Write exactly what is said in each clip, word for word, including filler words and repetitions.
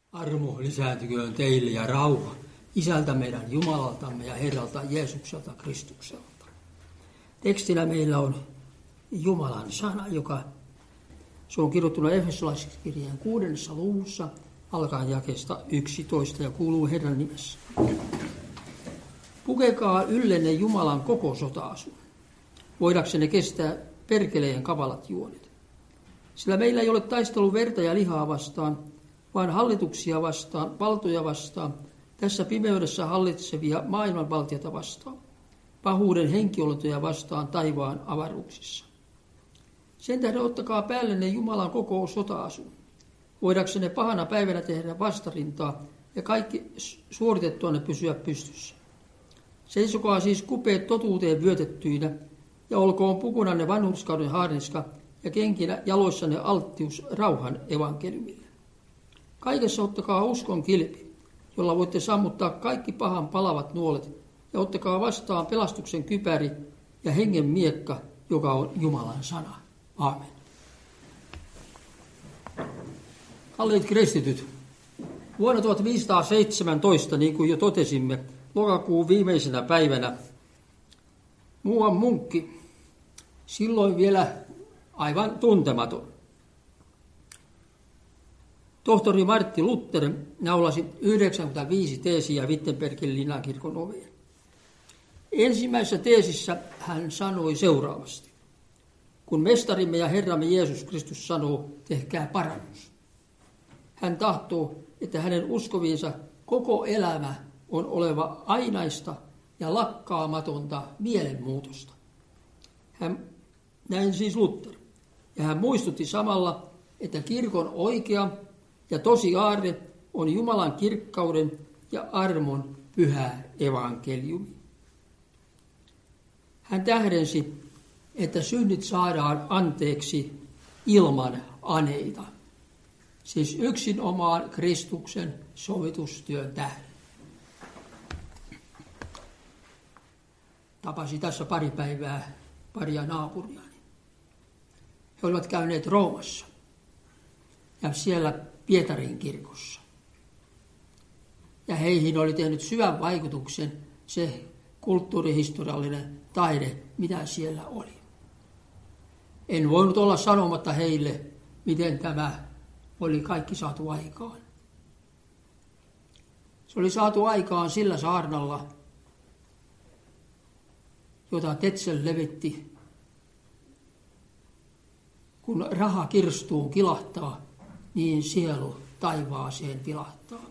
Armo lisääntyköön teille ja rauha Isältä meidän Jumalaltamme ja Herralta Jeesukselta Kristukselta. Tekstinä meillä on Jumalan sana, joka se on kirjoittuna Efesolaiskirjeen kuudennessa luvussa alkaen jakeesta yksitoista ja kuuluu Herran nimessä. Pukekaa yllenne Jumalan koko sota-asun, voidaksenne kestää perkeleen kavalat juonet. Sillä meillä ei ole taistelu verta ja lihaa vastaan, vaan hallituksia vastaan, valtoja vastaan, tässä pimeydessä hallitsevia maailmanvaltiota vastaan, pahuuden henkioltoja vastaan taivaan avaruuksissa. Sen tähden ottakaa päällenne Jumalan koko sota-asun, voidaksenne pahana päivänä tehdä vastarintaa ja kaikki suoritettuanne pysyä pystyssä. Seisokaa siis kupeet totuuteen vyötettyinä ja olkoon pukunanne vanhurskauden haarniska ja kenkinä jaloissanne alttius rauhan evankeliumille. Kaikessa ottakaa uskon kilpi, jolla voitte sammuttaa kaikki pahan palavat nuolet, ja ottakaa vastaan pelastuksen kypäri ja hengen miekka, joka on Jumalan sana. Aamen. Kalliit kristityt, vuonna tuhatviisisataaseitsemäntoista, niin kuin jo totesimme, lokakuun viimeisenä päivänä, muuan munkki, silloin vielä aivan tuntematon, tohtori Martti Luther naulasi yhdeksänkymmentäviisi teesiä Wittenbergin linnakirkon oveen. Ensimmäisessä teesissä hän sanoi seuraavasti: kun mestarimme ja Herramme Jeesus Kristus sanoo, tehkää parannus. Hän tahtoo, että hänen uskoviinsa koko elämä on oleva ainaista ja lakkaamatonta mielenmuutosta. Hän, näin siis Luther, ja hän muistutti samalla, että kirkon oikea ja tosi aarre on Jumalan kirkkauden ja armon pyhä evankeliumi. Hän tähdensi, että synnit saadaan anteeksi ilman aneita, siis yksin omaan Kristuksen sovitustyön tähden. Tapasin tässä pari päivää paria naapuriani. He olivat käyneet Roomassa ja siellä Pietarin kirkossa. Ja heihin oli tehnyt syvän vaikutuksen se kulttuurihistoriallinen taide, mitä siellä oli. En voinut olla sanomatta heille, miten tämä oli kaikki saatu aikaan. Se oli saatu aikaan sillä saarnalla, jota Tetzel levitti, kun raha kirstuun kilahtaa, niin sielu taivaaseen vilahtaa.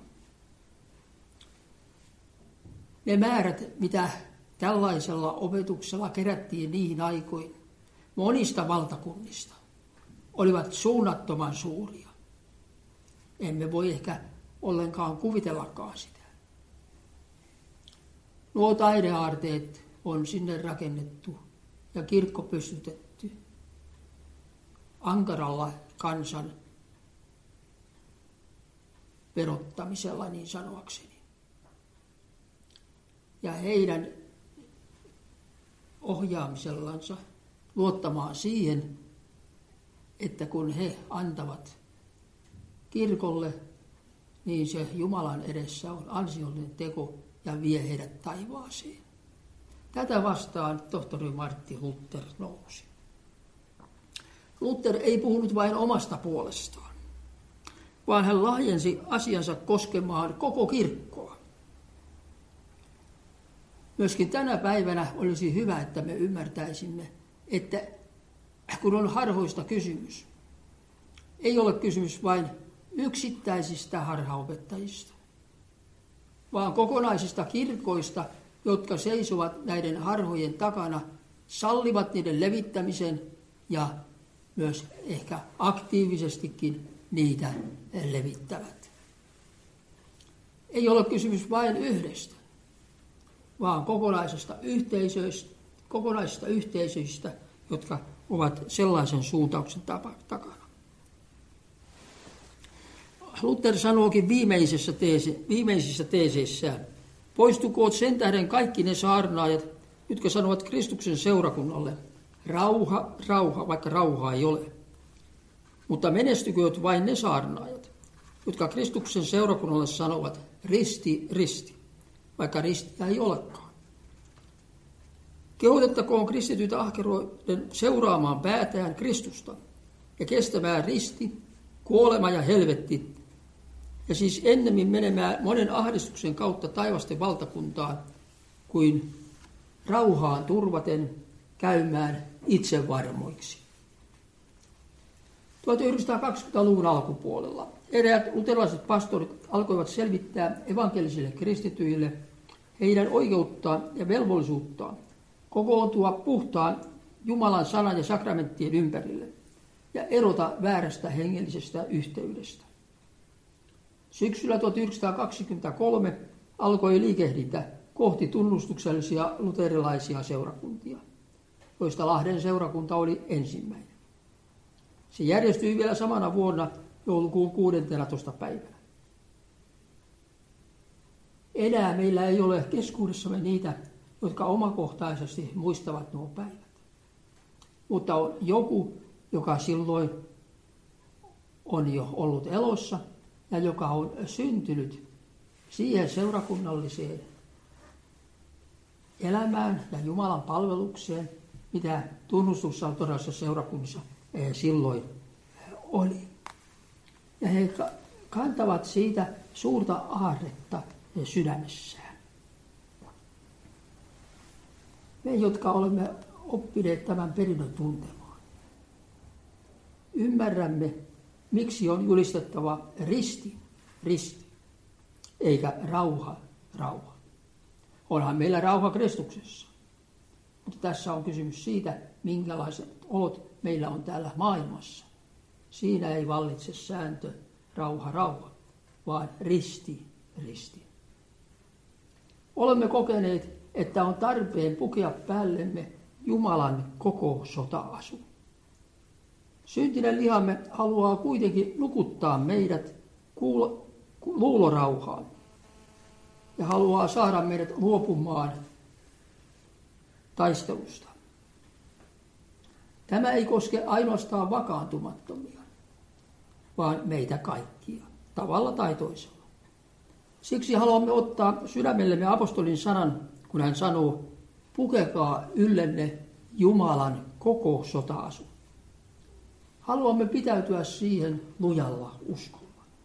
Ne määrät, mitä tällaisella opetuksella kerättiin niihin aikoihin monista valtakunnista, olivat suunnattoman suuria. Emme voi ehkä ollenkaan kuvitellakaan sitä. Nuo taideaarteet on sinne rakennettu ja kirkko pystytetty ankaralla kansan verottamisella, niin sanoakseni. Ja heidän ohjaamisellansa luottamaan siihen, että kun he antavat kirkolle, niin se Jumalan edessä on ansiollinen teko ja vie heidät taivaaseen. Tätä vastaan tohtori Martti Luther nousi. Luther ei puhunut vain omasta puolestaan, vaan hän laajensi asiansa koskemaan koko kirkkoa. Myöskin tänä päivänä olisi hyvä, että me ymmärtäisimme, että kun on harhoista kysymys, ei ole kysymys vain yksittäisistä harhaopettajista, vaan kokonaisista kirkoista, jotka seisovat näiden harhojen takana, sallivat niiden levittämisen ja myös ehkä aktiivisestikin niitä levittävät. Ei ole kysymys vain yhdestä, vaan kokonaisesta yhteisöistä, kokonaisista yhteisöistä, jotka ovat sellaisen suuntauksen takana. Luther sanookin viimeisessä teesi, viimeisissä teeseissään: poistukoot sen tähden kaikki ne saarnaajat, jotka sanovat Kristuksen seurakunnalle, rauha, rauha, vaikka rauhaa ei ole. Mutta menestykööt vain ne saarnaajat, jotka Kristuksen seurakunnalle sanovat risti, risti, vaikka ristiä ei olekaan. Kehotettakoon kristityitä ahkeroiden seuraamaan päätään Kristusta ja kestämään risti, kuolema ja helvetti, ja siis ennemmin menemään monen ahdistuksen kautta taivasten valtakuntaan, kuin rauhaan turvaten käymään itsevarmoiksi. tuhatyhdeksänsataakaksikymmentäluvun alkupuolella eräät luterilaiset pastorit alkoivat selvittää evankelisille kristityille heidän oikeuttaan ja velvollisuuttaan kokoontua puhtaan Jumalan sanan ja sakramenttien ympärille ja erota väärästä hengellisestä yhteydestä. Syksyllä tuhatyhdeksänsataakaksikymmentäkolme alkoi liikehdintä kohti tunnustuksellisia luterilaisia seurakuntia, joista Lahden seurakunta oli ensimmäinen. Se järjestyi vielä samana vuonna joulukuun kuudenteenatoista päivänä. Enää meillä ei ole keskuudessamme niitä, jotka omakohtaisesti muistavat nuo päivät. Mutta on joku, joka silloin on jo ollut elossa ja joka on syntynyt siihen seurakunnalliseen elämään ja Jumalan palvelukseen, mitä tunnustuksessa seurakunnassa silloin oli. Ja he kantavat siitä suurta aarretta sydämessään. Me, jotka olemme oppineet tämän perinnön tuntemaan, ymmärrämme, miksi on julistettava risti, risti, eikä rauha, rauha. Onhan meillä rauha Kristuksessa, mutta tässä on kysymys siitä, minkälaiset olot meillä on täällä maailmassa. Siinä ei vallitse sääntö, rauha, rauha, vaan risti, risti. Olemme kokeneet, että on tarpeen pukea päällemme Jumalan koko sota-asu. Syntinen lihamme haluaa kuitenkin nukuttaa meidät kuulo, luulorauhaan ja haluaa saada meidät luopumaan taistelusta. Tämä ei koske ainoastaan vakaantumattomia, vaan meitä kaikkia, tavalla tai toisella. Siksi haluamme ottaa sydämellemme apostolin sanan, kun hän sanoo, pukekaa yllenne Jumalan koko sota-asu. Haluamme pitäytyä siihen lujalla uskolla.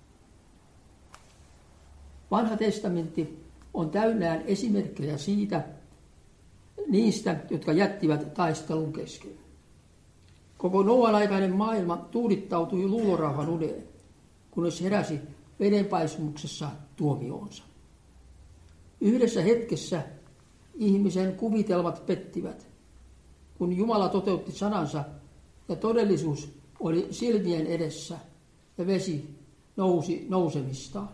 Vanha testamentti on täynnään esimerkkejä siitä, niistä, jotka jättivät taistelun kesken. Koko Noan aikainen maailma tuudittautui luulorauhan uneen, kunnes heräsi vedenpaisumuksessa tuomioonsa. Yhdessä hetkessä ihmisen kuvitelmat pettivät, kun Jumala toteutti sanansa ja todellisuus oli silmien edessä ja vesi nousi nousemistaan.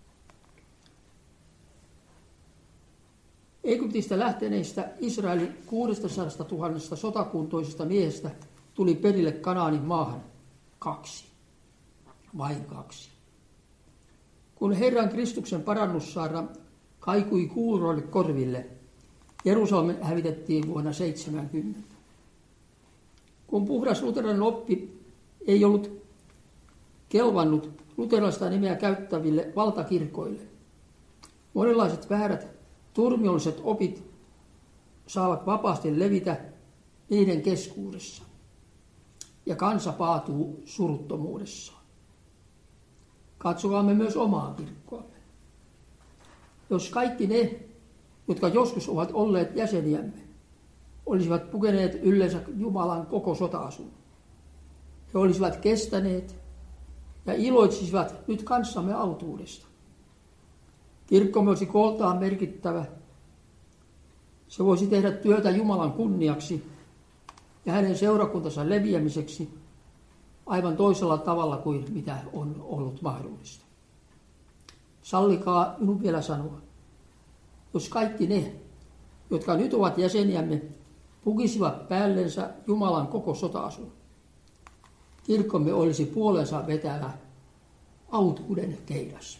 Egyptistä lähteneistä Israelin kuusisatatuhatta sotakuntoisesta miehestä tuli perille Kanaanin maahan kaksi, vain kaksi. Kun Herran Kristuksen parannussaarna kaikui kuuroille korville, Jerusalem hävitettiin vuonna seitsemänkymmentä. Kun puhdas luterilainen oppi ei ollut kelvannut luterilaista nimeä käyttäville valtakirkoille, monenlaiset väärät turmiolliset opit saavat vapaasti levitä niiden keskuudessa, ja kansa paatuu suruttomuudessaan. Katsokaamme myös omaa kirkkoamme. Jos kaikki ne, jotka joskus ovat olleet jäseniämme, olisivat pukeneet yleensä Jumalan koko sota-asun, he olisivat kestäneet ja iloitsisivat nyt kanssamme autuudesta. Kirkkomme olisi kooltaan merkittävä. Se voisi tehdä työtä Jumalan kunniaksi ja hänen seurakuntansa leviämiseksi aivan toisella tavalla kuin mitä on ollut mahdollista. Sallikaa minun vielä sanoa, jos kaikki ne, jotka nyt ovat jäseniämme, pukisivat päällensä Jumalan koko sota-asun, kirkkomme olisi puolensa vetävä autuuden keidas.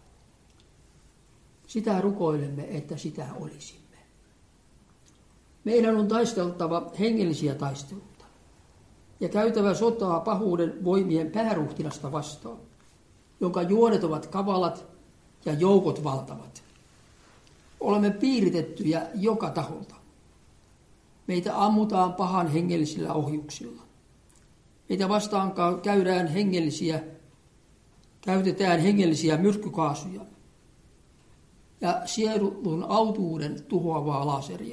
Sitä rukoilemme, että sitä olisimme. Meidän on taisteltava hengellisiä taisteluita ja käytävä sotaa pahuuden voimien pääruhtinasta vastaan, jonka juonet ovat kavalat ja joukot valtavat. Olemme piiritettyjä joka taholta. Meitä ammutaan pahan hengellisillä ohjuksilla. Meitä vastaan käydään hengellisiä, käytetään hengellisiä myrkkykaasuja ja sielun autuuden tuhoavaa laseria.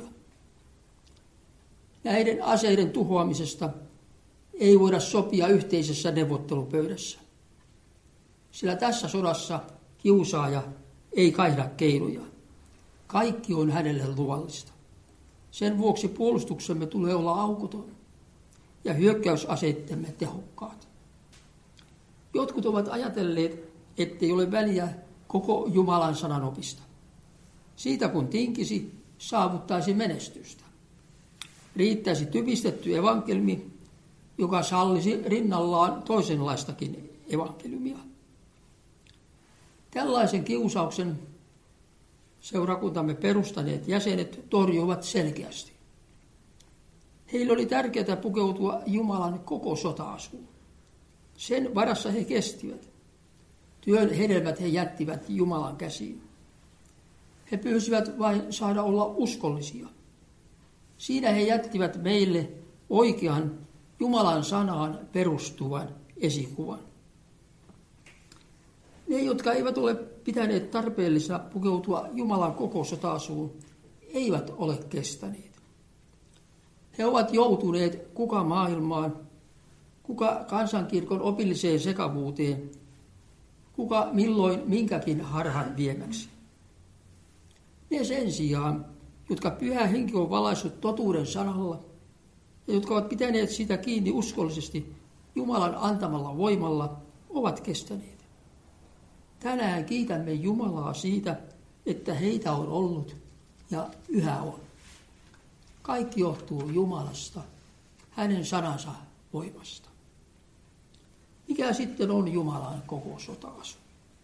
Näiden aseiden tuhoamisesta ei voida sopia yhteisessä neuvottelupöydässä, sillä tässä sodassa kiusaaja ei kaihda keinuja. Kaikki on hänelle luvallista. Sen vuoksi puolustuksemme tulee olla aukoton ja hyökkäysaseittemme tehokkaat. Jotkut ovat ajatelleet, ettei ole väliä koko Jumalan sananopista. Siitä kun tinkisi, saavuttaisi menestystä. Riittäisi typistetty evankeliumi, joka sallisi rinnallaan toisenlaistakin evankeliumia. Tällaisen kiusauksen seurakuntamme perustaneet jäsenet torjuivat selkeästi. Heille oli tärkeää pukeutua Jumalan koko sota-asuun. Sen varassa he kestivät. Työn hedelmät he jättivät Jumalan käsiin. He pyysivät vain saada olla uskollisia. Siinä he jättivät meille oikean Jumalan sanaan perustuvan esikuvan. Ne, jotka eivät ole pitäneet tarpeellisena pukeutua Jumalan koko sota-asuun, eivät ole kestäneet. He ovat joutuneet kuka maailmaan, kuka kansankirkon opilliseen sekavuuteen, kuka milloin minkäkin harhan viemäksi. Ne sen sijaan, jotka Pyhä Henki on valaissut totuuden sanalla ja jotka ovat pitäneet sitä kiinni uskollisesti Jumalan antamalla voimalla, ovat kestäneet. Tänään kiitämme Jumalaa siitä, että heitä on ollut ja yhä on. Kaikki johtuu Jumalasta, hänen sanansa voimasta. Mikä sitten on Jumalan koko sota-asu?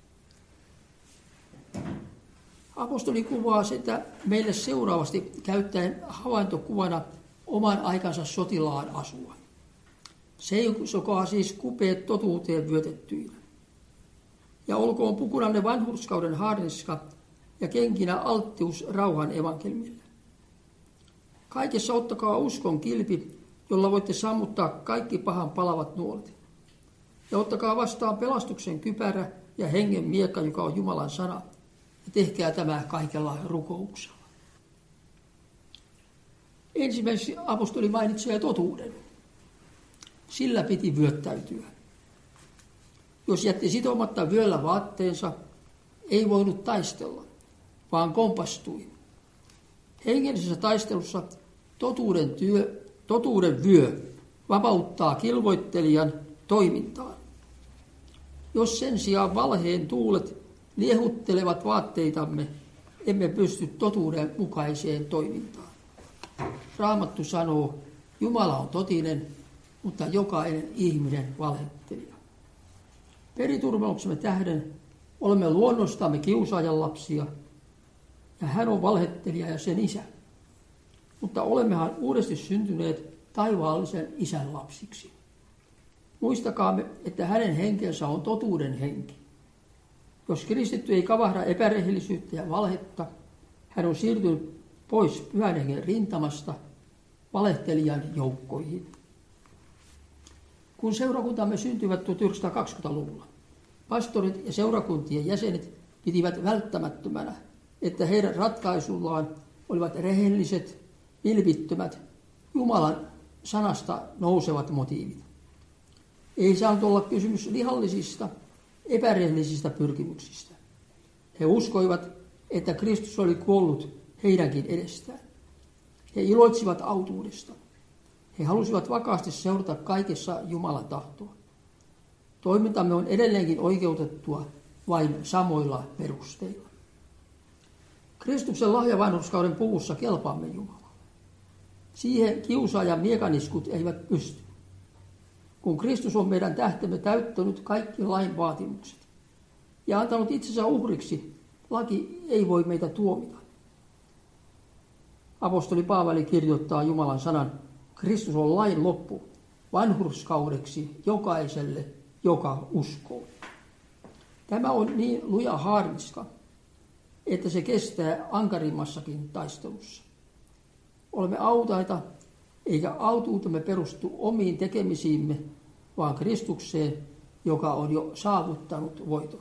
Apostoli kuvaa sitä meille seuraavasti käyttäen havaintokuvana oman aikansa sotilaan asua. Seisokaa siis kupeet totuuteen vyötettyinä. Ja olkoon pukunanne vanhurskauden harniska ja kenkinä alttius rauhan evankeliumille. Kaikessa ottakaa uskon kilpi, jolla voitte sammuttaa kaikki pahan palavat nuolet. Ja ottakaa vastaan pelastuksen kypärä ja hengen miekka, joka on Jumalan sana, ja tehkää tämä kaikella rukouksella. Ensimmäiseksi apostoli mainitsee totuuden. Sillä piti vyöttäytyä. Jos jätti sitomatta vyöllä vaatteensa, ei voinut taistella, vaan kompastui. Hengellisessä taistelussa totuuden, työ, totuuden vyö vapauttaa kilvoittelijan toimintaan. Jos sen sijaan valheen tuulet liehuttelevat vaatteitamme, emme pysty totuuden mukaiseen toimintaan. Raamattu sanoo, Jumala on totinen, mutta jokainen ihminen valhettelija. Periturvauksemme tähden olemme luonnostamme kiusaajan lapsia, ja hän on valhettelija ja sen isä. Mutta olemmehan uudesti syntyneet taivaallisen isän lapsiksi. Muistakaamme, että hänen henkensä on totuuden henki. Jos kristitty ei kavahda epärehellisyyttä ja valhetta, hän on siirtynyt pois pyhän hengen rintamasta valehtelijan joukkoihin. Kun seurakuntamme syntyivät tuhatyhdeksänsataakaksikymmentäluvulla, pastorit ja seurakuntien jäsenet pitivät välttämättömänä, että heidän ratkaisullaan olivat rehelliset, vilpittömät, Jumalan sanasta nousevat motiivit. Ei saanut olla kysymys lihallisista, epärehellisistä pyrkimyksistä. He uskoivat, että Kristus oli kuollut heidänkin edestään. He iloitsivat autuudesta. He halusivat vakaasti seurata kaikessa Jumalan tahtoa. Toimintamme on edelleenkin oikeutettua vain samoilla perusteilla. Kristuksen lahja vanhurskauden puvussa kelpaamme Jumalalle. Siihen kiusaajan miekaniskut eivät pysty. Kun Kristus on meidän tähtemme täyttänyt kaikki lain vaatimukset ja antanut itsensä uhriksi, laki ei voi meitä tuomita. Apostoli Paavali kirjoittaa Jumalan sanan, Kristus on lain loppu vanhurskaudeksi jokaiselle, joka uskoo. Tämä on niin luja haarniska, että se kestää ankarimmassakin taistelussa. Olemme autaita, eikä autuutemme perustu omiin tekemisiimme, vaan Kristukseen, joka on jo saavuttanut voiton.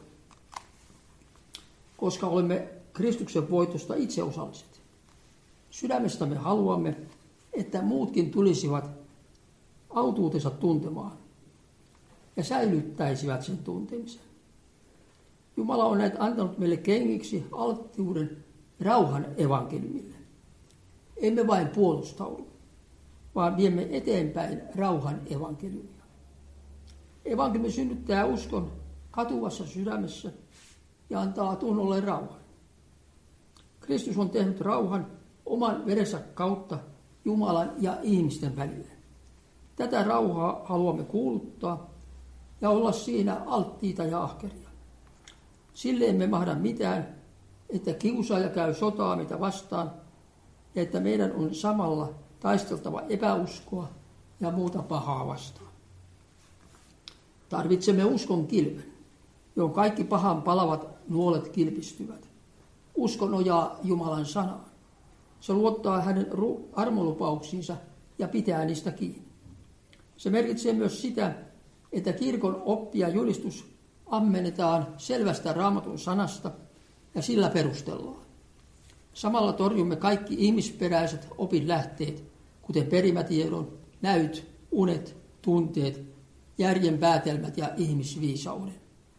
Koska olemme Kristuksen voitosta itse osalliset. Sydämestämme haluamme, että muutkin tulisivat autuutensa tuntemaan ja säilyttäisivät sen tuntemisen. Jumala on näitä antanut meille kengiksi alttiuden rauhan evankeliumille. Emme vain puolustaudu, vaan viemme eteenpäin rauhan evankeliumia. Evankeliumi synnyttää uskon katuvassa sydämessä ja antaa tunnolle rauhan. Kristus on tehnyt rauhan oman verensä kautta Jumalan ja ihmisten välille. Tätä rauhaa haluamme kuuluttaa ja olla siinä alttiita ja ahkeria. Sille emme mahda mitään, että kiusaaja käy sotaa mitä vastaan ja että meidän on samalla taisteltava epäuskoa ja muuta pahaa vastaan. Tarvitsemme uskon kilven, johon kaikki pahan palavat nuolet kilpistyvät. Usko nojaa Jumalan sanaan. Se luottaa hänen armolupauksiinsa ja pitää niistä kiinni. Se merkitsee myös sitä, että kirkon oppi ja julistus ammennetaan selvästä Raamatun sanasta ja sillä perustellaan. Samalla torjumme kaikki ihmisperäiset opinlähteet, kuten perimätiedon, näyt, unet, tunteet, järjen päätelmät ja ihmisviisauden.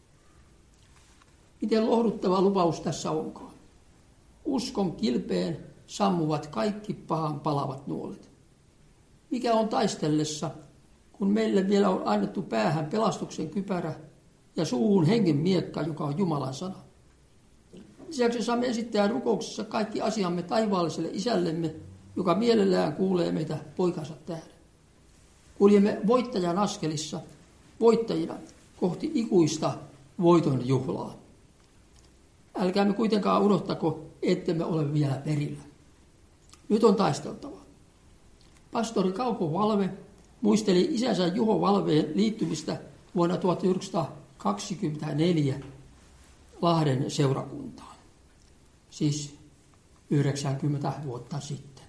Miten lohduttava lupaus tässä onkaan? Uskon kilpeen sammuvat kaikki pahan palavat nuolet. Mikä on taistellessa, kun meille vielä on annettu päähän pelastuksen kypärä ja suuhun hengen miekka, joka on Jumalan sana? Lisäksi saamme esittää rukouksessa kaikki asiamme taivaalliselle isällemme, joka mielellään kuulee meitä poikansa tähden. Kuljemme voittajan askelissa, voittajina kohti ikuista voiton juhlaa. Älkäämme kuitenkaan unohtako, ettemme ole vielä perillä. Nyt on taisteltava. Pastori Kauko Valve muisteli isänsä Juho Valveen liittymistä vuonna tuhatyhdeksänsataakaksikymmentäneljä Lahden seurakuntaan, siis yhdeksänkymmentä vuotta sitten.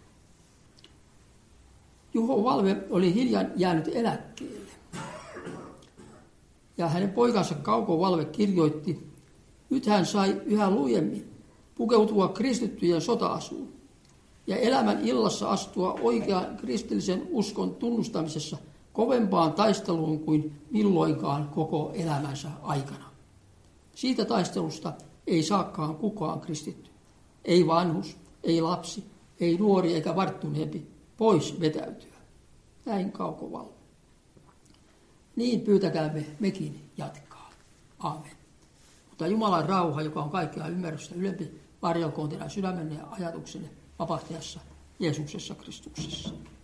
Juho Valve oli hiljan jäänyt eläkkeelle ja hänen poikansa Kauko Valve kirjoitti, nyt hän sai yhä lujemmin pukeutua kristittyjen sota-asuun ja elämän illassa astua oikean kristillisen uskon tunnustamisessa kovempaan taisteluun kuin milloinkaan koko elämänsä aikana. Siitä taistelusta ei saakaan kukaan kristitty. Ei vanhus, ei lapsi, ei nuori eikä varttuneempi pois vetäytyä. Näin Kauko Valve. Niin pyytäkäämme mekin jatkaa. Aamen. Mutta Jumalan rauha, joka on kaikkea ymmärrystä ylempi, varjelkoon teidän sydämenne ja ajatuksenne vapahtajassa Jeesuksessa Kristuksessa.